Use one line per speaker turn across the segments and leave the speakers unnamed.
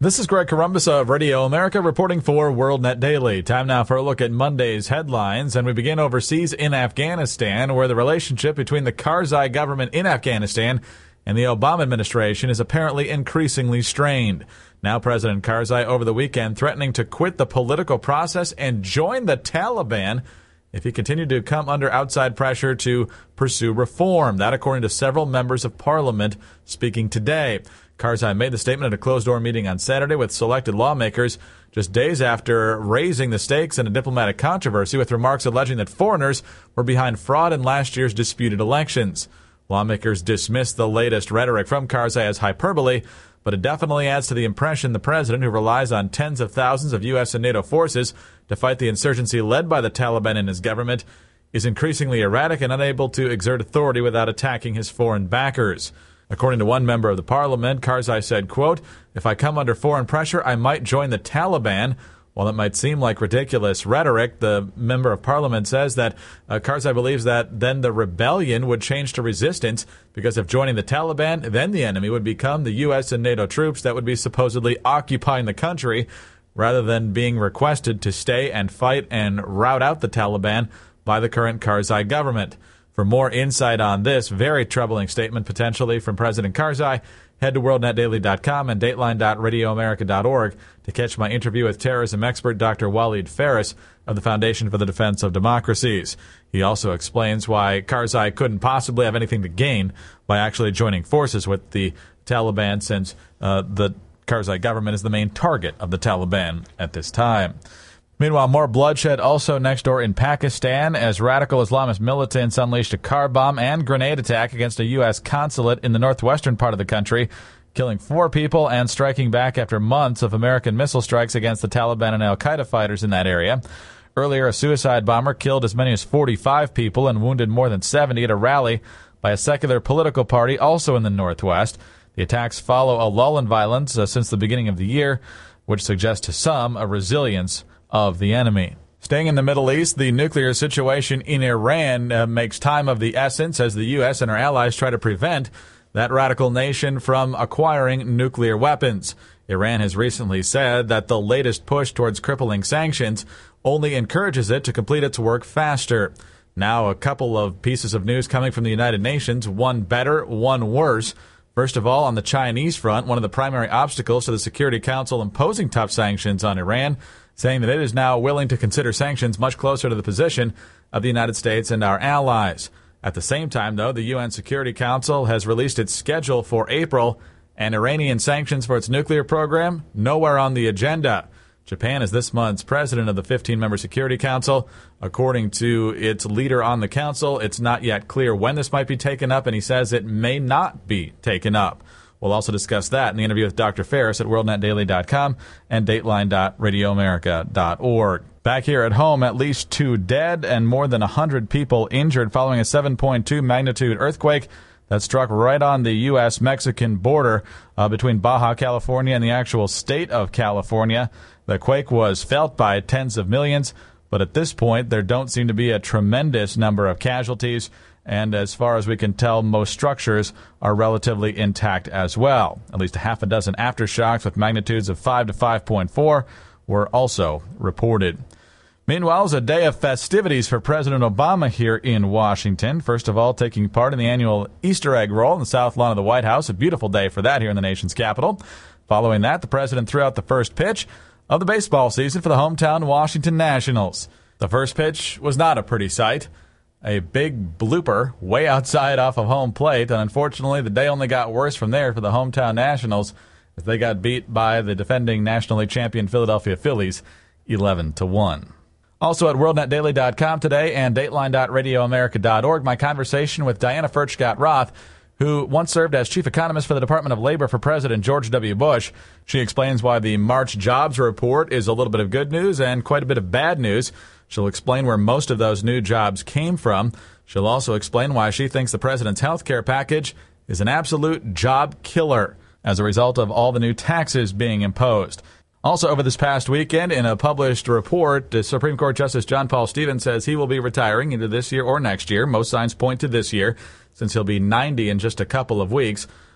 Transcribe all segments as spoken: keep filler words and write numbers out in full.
This is Greg Corombos of Radio America reporting for WorldNet Daily. Time now for a look at Monday's headlines, and we begin overseas in Afghanistan, where the relationship between the Karzai government in Afghanistan and the Obama administration is apparently increasingly strained. Now President Karzai over the weekend threatening to quit the political process and join the Taliban if he continued to come under outside pressure to pursue reform. That according to several members of parliament speaking today. Karzai made the statement at a closed-door meeting on Saturday with selected lawmakers just days after raising the stakes in a diplomatic controversy with remarks alleging that foreigners were behind fraud in last year's disputed elections. Lawmakers dismissed the latest rhetoric from Karzai as hyperbole, but it definitely adds to the impression the president, who relies on tens of thousands of U S and NATO forces to fight the insurgency led by the Taliban and his government, is increasingly erratic and unable to exert authority without attacking his foreign backers. According to one member of the parliament, Karzai said, quote, "If I come under foreign pressure, I might join the Taliban." While it might seem like ridiculous rhetoric, the member of parliament says that uh, Karzai believes that then the rebellion would change to resistance, because if joining the Taliban, then the enemy would become the U S and NATO troops that would be supposedly occupying the country, rather than being requested to stay and fight and rout out the Taliban by the current Karzai government. For more insight on this very troubling statement potentially from President Karzai, head to world net daily dot com and dateline dot radio america dot org to catch my interview with terrorism expert Doctor Walid Phares of the Foundation for the Defense of Democracies. He also explains why Karzai couldn't possibly have anything to gain by actually joining forces with the Taliban, since uh, the Karzai government is the main target of the Taliban at this time. Meanwhile, more bloodshed also next door in Pakistan as radical Islamist militants unleashed a car bomb and grenade attack against a U S consulate in the northwestern part of the country, killing four people and striking back after months of American missile strikes against the Taliban and al-Qaeda fighters in that area. Earlier, a suicide bomber killed as many as forty-five people and wounded more than seventy at a rally by a secular political party also in the northwest. The attacks follow a lull in violence uh, since the beginning of the year, which suggests to some a resilience of the enemy. Staying in the Middle East, the nuclear situation in Iran uh, makes time of the essence as the U S and our allies try to prevent that radical nation from acquiring nuclear weapons. Iran has recently said that the latest push towards crippling sanctions only encourages it to complete its work faster. Now, a couple of pieces of news coming from the United Nations, one better, one worse. First of all, on the Chinese front, one of the primary obstacles to the Security Council imposing tough sanctions on Iran, saying that it is now willing to consider sanctions much closer to the position of the United States and our allies. At the same time, though, the U N Security Council has released its schedule for April, and Iranian sanctions for its nuclear program nowhere on the agenda. Japan is this month's president of the fifteen-member Security Council. According to its leader on the council, it's not yet clear when this might be taken up, and he says it may not be taken up. We'll also discuss that in the interview with Doctor Phares at world net daily dot com and dateline dot radio america dot org. Back here at home, at least two dead and more than one hundred people injured following a seven point two magnitude earthquake that struck right on the U S Mexican border uh, between Baja California and the actual state of California. The quake was felt by tens of millions, but at this point there don't seem to be a tremendous number of casualties. And as far as we can tell, most structures are relatively intact as well. At least a half a dozen aftershocks with magnitudes of five to five point four were also reported. Meanwhile, it's a day of festivities for President Obama here in Washington. First of all, taking part in the annual Easter egg roll in the South Lawn of the White House. A beautiful day for that here in the nation's capital. Following that, the president threw out the first pitch of the baseball season for the hometown Washington Nationals. The first pitch was not a pretty sight. A big blooper way outside off of home plate, and unfortunately the day only got worse from there for the hometown Nationals as they got beat by the defending National League champion Philadelphia Phillies eleven to one. Also at world net daily dot com today and dateline dot radio america dot org, my conversation with Diana Furchtgott-Roth, who once served as chief economist for the Department of Labor for President George W. Bush. She explains why the March jobs report is a little bit of good news and quite a bit of bad news. She'll explain where most of those new jobs came from. She'll also explain why she thinks the president's health care package is an absolute job killer as a result of all the new taxes being imposed. Also, over this past weekend, in a published report, the Supreme Court Justice John Paul Stevens says he will be retiring either this year or next year. Most signs point to this year, since he'll be ninety in just a couple of weeks.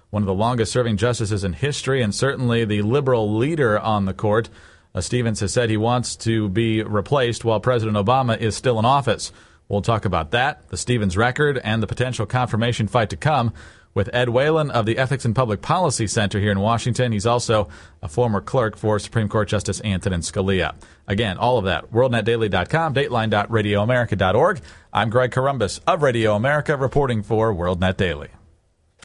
one of the longest-serving justices in history and certainly the liberal leader on the court. Uh, Stevens has said he wants to be replaced while President Obama is still in office. We'll talk about that, the Stevens record, and the potential confirmation fight to come with Ed Whalen of the Ethics and Public Policy Center here in Washington. He's also a former clerk for Supreme Court Justice Antonin Scalia. Again, all of that, world net daily dot com, dateline dot radio america dot org. I'm Greg Corombos of Radio America reporting for WorldNet Daily.